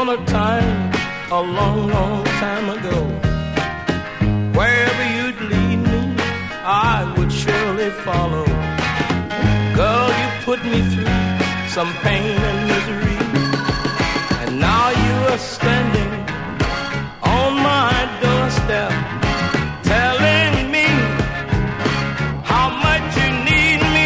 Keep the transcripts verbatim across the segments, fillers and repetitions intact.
summertime, a long, long time ago. Wherever you'd lead me, I would surely follow. Girl, you put me through some pain and misery, and now you are standing on my doorstep, telling me how much you need me.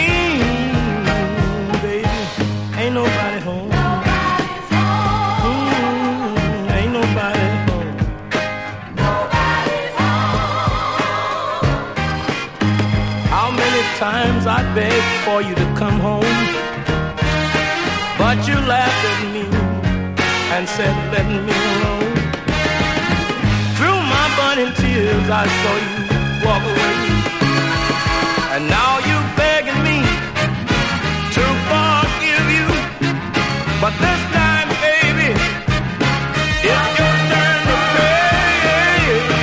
Baby, ain't nobody home. Nobody's home. Mm, ain't nobody home. Nobody's home. How many times I begged for you to come home, but you laughed at me and said, let me alone. Through my burning tears, I saw you walk away, and now you're begging me to forgive you. But this time, baby, it's your turn to pay.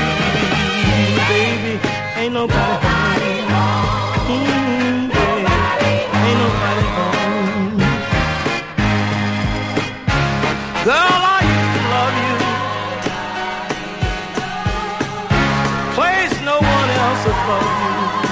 Baby, ain't nobody home. Mm, baby, ain't nobody home. Girl, I used to love you. Place no one else above you.